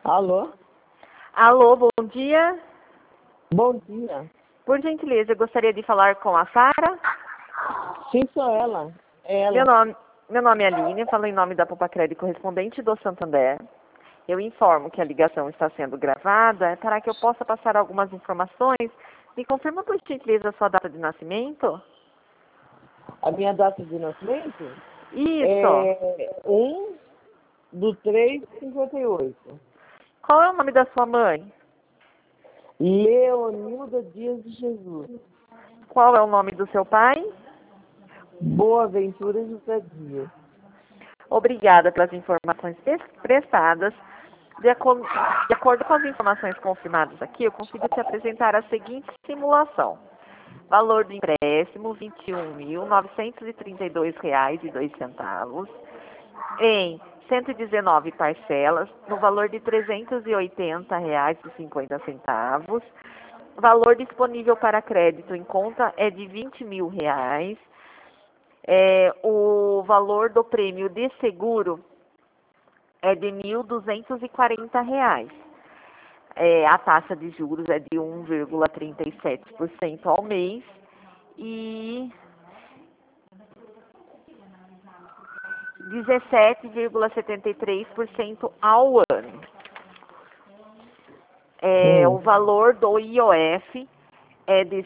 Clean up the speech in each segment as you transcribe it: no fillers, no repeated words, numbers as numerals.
Alô? Alô, bom dia. Bom dia. Por gentileza, eu gostaria de falar com a Sara. Sim, sou ela. É ela. Meu nome é Aline, falo em nome da Poupa-Crédito correspondente do Santander. Eu informo que a ligação está sendo gravada para que eu possa passar algumas informações. Me confirma, por gentileza, a sua data de nascimento? A minha data de nascimento Isso. é 1/3/58. Qual é o nome da sua mãe? Leonilda Dias de Jesus. Qual é o nome do seu pai? Boaventura José Dias. Obrigada pelas informações prestadas. De acordo com as informações confirmadas aqui, eu consigo te apresentar a seguinte simulação. Valor do empréstimo, R$ 21.932,02 em 119 parcelas, no valor de R$ 380,50. Valor disponível para crédito em conta é de R$ 20.000. O valor do prêmio de seguro é de R$ 1.240. A taxa de juros é de 1,37% ao mês e 17,73% ao ano. O valor do IOF é de R$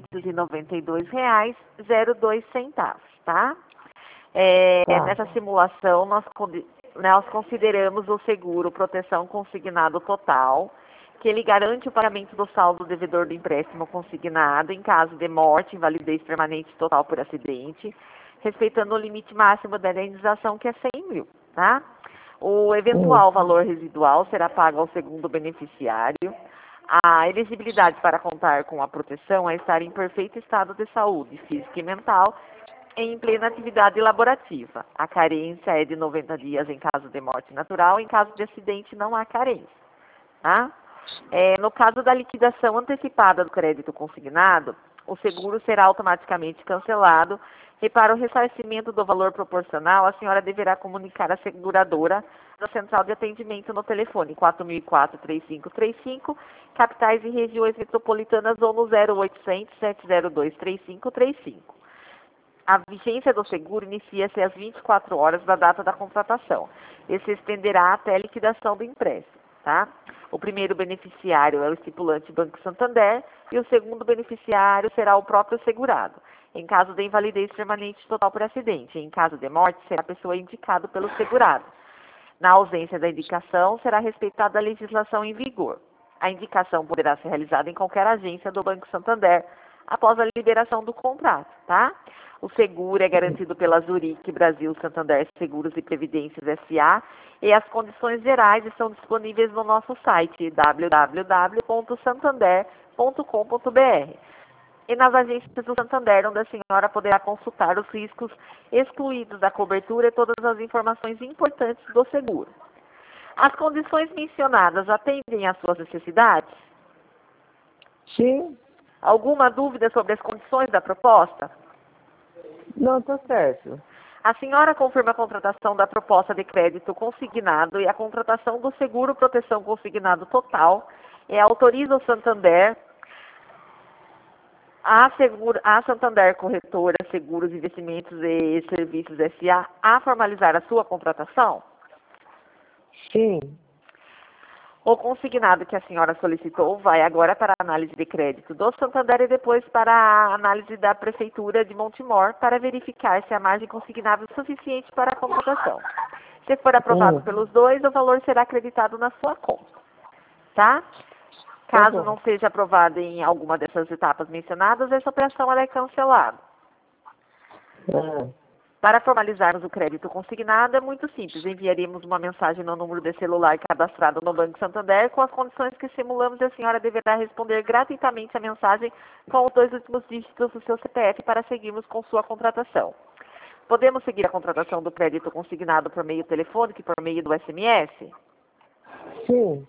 692,02, tá? Nessa simulação, nós consideramos o seguro proteção consignado total, que ele garante o pagamento do saldo devedor do empréstimo consignado em caso de morte, invalidez permanente total por acidente, respeitando o limite máximo da indenização, que é 100 mil, tá? O eventual valor residual será pago ao segundo beneficiário. A elegibilidade para contar com a proteção é estar em perfeito estado de saúde física e mental, em plena atividade laborativa. A carência é de 90 dias em caso de morte natural, em caso de acidente não há carência, tá? No caso da liquidação antecipada do crédito consignado, o seguro será automaticamente cancelado e para o ressarcimento do valor proporcional, a senhora deverá comunicar à seguradora da central de atendimento no telefone 4004-3535, capitais e regiões metropolitanas ou no 0800 702 3535. A vigência do seguro inicia-se às 24 horas da data da contratação e se estenderá até a liquidação do empréstimo, tá? O primeiro beneficiário é o estipulante Banco Santander e o segundo beneficiário será o próprio segurado. Em caso de invalidez permanente total por acidente, em caso de morte, será a pessoa indicada pelo segurado. Na ausência da indicação, será respeitada a legislação em vigor. A indicação poderá ser realizada em qualquer agência do Banco Santander após a liberação do contrato, tá? O seguro é garantido pela Zurique Brasil Santander Seguros e Previdências S.A. e as condições gerais estão disponíveis no nosso site www.santander.com.br e nas agências do Santander, onde a senhora poderá consultar os riscos excluídos da cobertura e todas as informações importantes do seguro. As condições mencionadas atendem às suas necessidades? Sim. Alguma dúvida sobre as condições da proposta? Não, tá certo. A senhora confirma a contratação da proposta de crédito consignado e a contratação do seguro proteção consignado total e autoriza o Santander, a Santander Corretora, Seguros, Investimentos e Serviços S.A. a formalizar a sua contratação? Sim. O consignado que a senhora solicitou vai agora para a análise de crédito do Santander e depois para a análise da Prefeitura de Montemor para verificar se a margem consignável é suficiente para a contratação. Se for aprovado pelos dois, o valor será acreditado na sua conta, tá? Caso não seja aprovado em alguma dessas etapas mencionadas, essa operação ela é cancelada. Para formalizarmos o crédito consignado, é muito simples. Enviaremos uma mensagem no número de celular cadastrado no Banco Santander com as condições que simulamos e a senhora deverá responder gratuitamente a mensagem com os 2 últimos dígitos do seu CPF para seguirmos com sua contratação. Podemos seguir a contratação do crédito consignado por meio telefônico e por meio do SMS? Sim.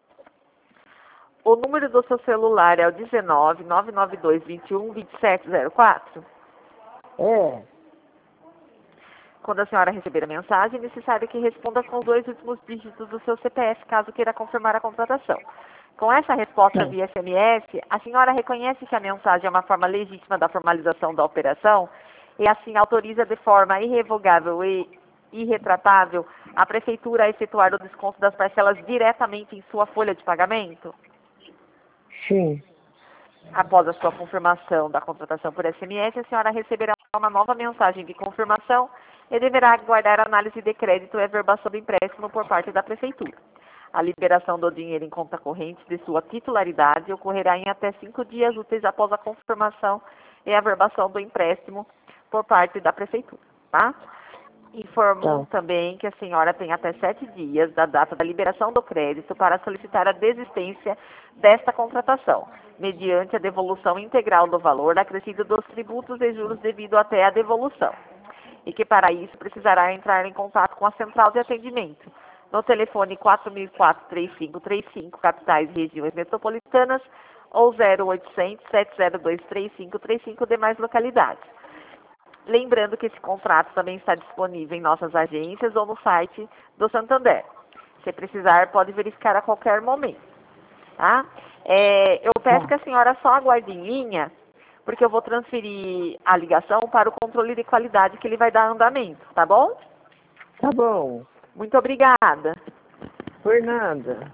O número do seu celular é o 19 992 21 2704? Quando a senhora receber a mensagem, é necessário que responda com os 2 últimos dígitos do seu CPF, caso queira confirmar a contratação. Com essa resposta Tá. via SMS, a senhora reconhece que a mensagem é uma forma legítima da formalização da operação e assim autoriza de forma irrevogável e irretratável a Prefeitura a efetuar o desconto das parcelas diretamente em sua folha de pagamento? Sim. Após a sua confirmação da contratação por SMS, a senhora receberá uma nova mensagem de confirmação e deverá aguardar a análise de crédito e averbação do empréstimo por parte da Prefeitura. A liberação do dinheiro em conta corrente de sua titularidade ocorrerá em até 5 dias úteis após a confirmação e averbação do empréstimo por parte da Prefeitura, tá? Informo também que a senhora tem até 7 dias da data da liberação do crédito para solicitar a desistência desta contratação, mediante a devolução integral do valor acrescido dos tributos e juros devido até a devolução. E que para isso precisará entrar em contato com a central de atendimento, no telefone 4004-3535, capitais e regiões metropolitanas, ou 0800-702-3535, demais localidades. Lembrando que esse contrato também está disponível em nossas agências ou no site do Santander. Se precisar, pode verificar a qualquer momento. Tá? Eu peço que a senhora só aguarde em linha, porque eu vou transferir a ligação para o controle de qualidade que ele vai dar andamento, tá bom? Tá bom. Muito obrigada. Por nada.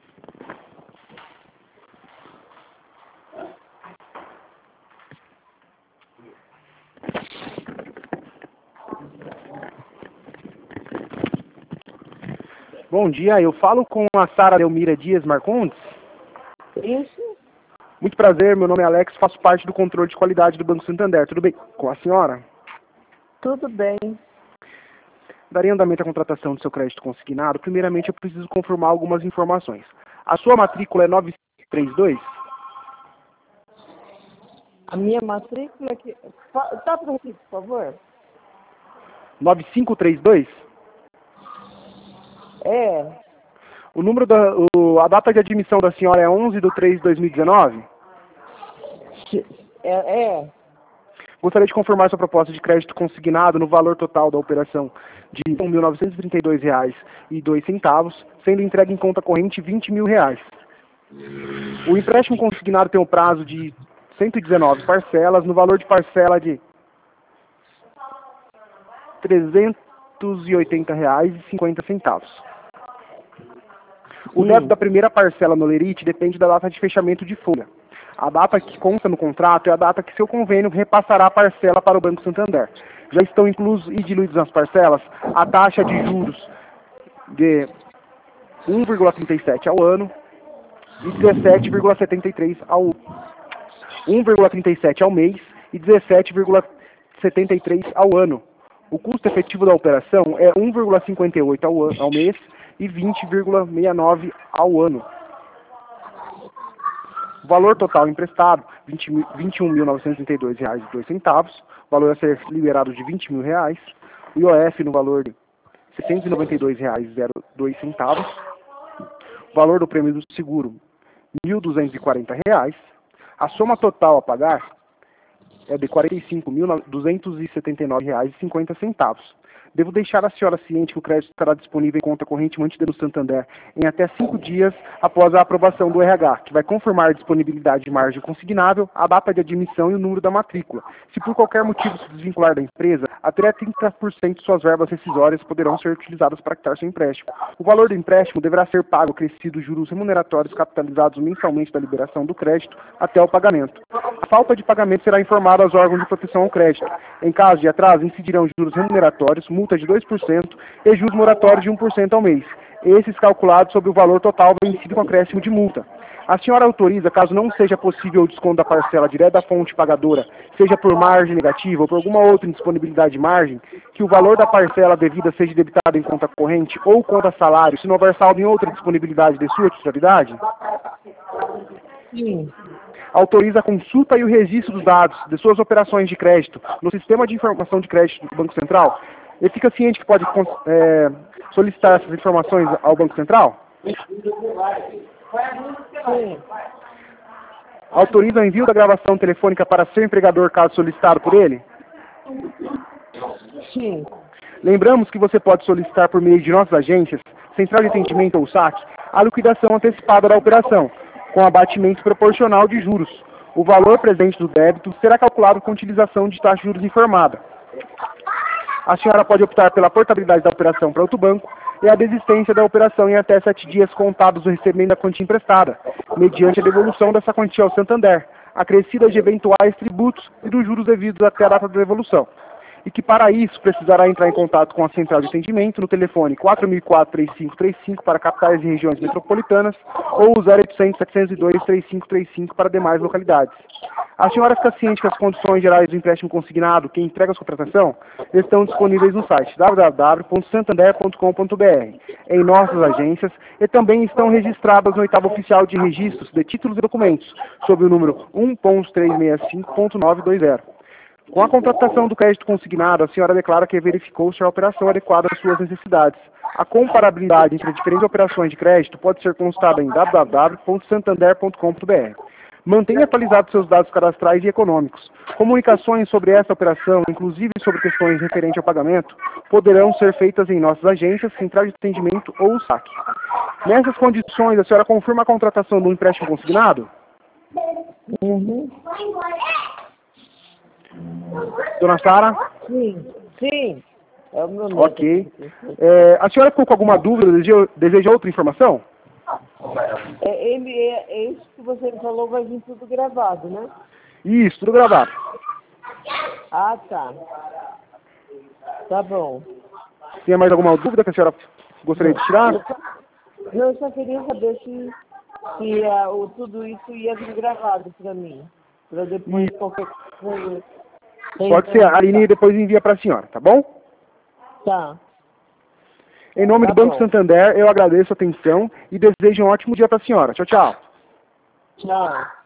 Bom dia, eu falo com a Sara Delmira Dias Marcondes. Isso? Muito prazer, meu nome é Alex, faço parte do controle de qualidade do Banco Santander. Tudo bem com a senhora? Tudo bem. Daria andamento à contratação do seu crédito consignado. Primeiramente, eu preciso confirmar algumas informações. A sua matrícula é 932? A minha matrícula aqui... Tá por aqui, por favor? 9532? É. O número a data de admissão da senhora é 11/3/2019? É. Gostaria de confirmar sua proposta de crédito consignado no valor total da operação de R$ 1.932,02, sendo entregue em conta corrente R$ 20.000. O empréstimo consignado tem um prazo de 119 parcelas, no valor de parcela de R$ 380,50. O débito da primeira parcela no Lerite depende da data de fechamento de folha. A data que consta no contrato é a data que seu convênio repassará a parcela para o Banco Santander. Já estão inclusos e diluídos nas parcelas a taxa de juros de 1,37 ao ano e 17,73 ao 1,37 ao mês e 17,73 ao ano. O custo efetivo da operação é 1,58 ao mês e 20,69 ao ano. O valor total emprestado, R$ 21.932,02. O valor a ser liberado de R$ 20.000. O IOF no valor de R$ 692,02. O valor do prêmio do seguro, R$ 1.240. A soma total a pagar é de R$ 45.279,50. Devo deixar a senhora ciente que o crédito estará disponível em conta corrente mantida no Santander em até 5 dias após a aprovação do RH, que vai confirmar a disponibilidade de margem consignável, a data de admissão e o número da matrícula. Se por qualquer motivo se desvincular da empresa, até 30% de suas verbas rescisórias poderão ser utilizadas para quitar seu empréstimo. O valor do empréstimo deverá ser pago acrescido juros remuneratórios capitalizados mensalmente da liberação do crédito até o pagamento. A falta de pagamento será informada aos órgãos de proteção ao crédito. Em caso de atraso, incidirão juros remuneratórios, multa de 2% e juros moratórios de 1% ao mês. Esses calculados sobre o valor total vencido com acréscimo de multa. A senhora autoriza, caso não seja possível o desconto da parcela direto da fonte pagadora, seja por margem negativa ou por alguma outra indisponibilidade de margem, que o valor da parcela devida seja debitado em conta corrente ou conta salário, se não houver saldo em outra disponibilidade de sua titularidade? Sim. Autoriza a consulta e o registro dos dados de suas operações de crédito no Sistema de Informação de Crédito do Banco Central? Ele fica ciente que pode solicitar essas informações ao Banco Central? Sim. Autoriza o envio da gravação telefônica para seu empregador caso solicitado por ele? Sim. Lembramos que você pode solicitar por meio de nossas agências, Central de Atendimento ou SAC, a liquidação antecipada da operação, com abatimento proporcional de juros. O valor presente do débito será calculado com utilização de taxa de juros informada. A senhora pode optar pela portabilidade da operação para outro banco e a desistência da operação em até 7 dias contados do recebimento da quantia emprestada, mediante a devolução dessa quantia ao Santander, acrescida de eventuais tributos e dos juros devidos até a data da devolução. E que para isso precisará entrar em contato com a Central de Atendimento no telefone 4004-3535 para capitais e regiões metropolitanas ou 0800-702-3535 para demais localidades. A senhora fica ciente que as condições gerais do empréstimo consignado que entrega a sua contratação estão disponíveis no site www.santander.com.br, em nossas agências, e também estão registradas no oitavo oficial de registros de títulos e documentos, sob o número 1.365.920. Com a contratação do crédito consignado, a senhora declara que verificou se a operação é adequada às suas necessidades. A comparabilidade entre as diferentes operações de crédito pode ser consultada em www.santander.com.br. Mantenha atualizados seus dados cadastrais e econômicos. Comunicações sobre essa operação, inclusive sobre questões referentes ao pagamento, poderão ser feitas em nossas agências, Central de Atendimento ou SAC. Nessas condições, a senhora confirma a contratação do empréstimo consignado? Uhum. Dona Sara? Sim, sim. É o meu neto. Ok. A senhora ficou com alguma dúvida? Deseja outra informação? Isso que você me falou vai vir tudo gravado, né? Isso, tudo gravado. Ah, tá. Tá bom. Tem mais alguma dúvida que a senhora gostaria de tirar? Eu só queria saber se tudo isso ia vir gravado para mim. Para depois qualquer coisa. Pode ser, a Aline depois envia para a senhora, tá bom? Tá. Em nome do Banco Santander, eu agradeço a atenção e desejo um ótimo dia para a senhora. Tchau, tchau. Tchau.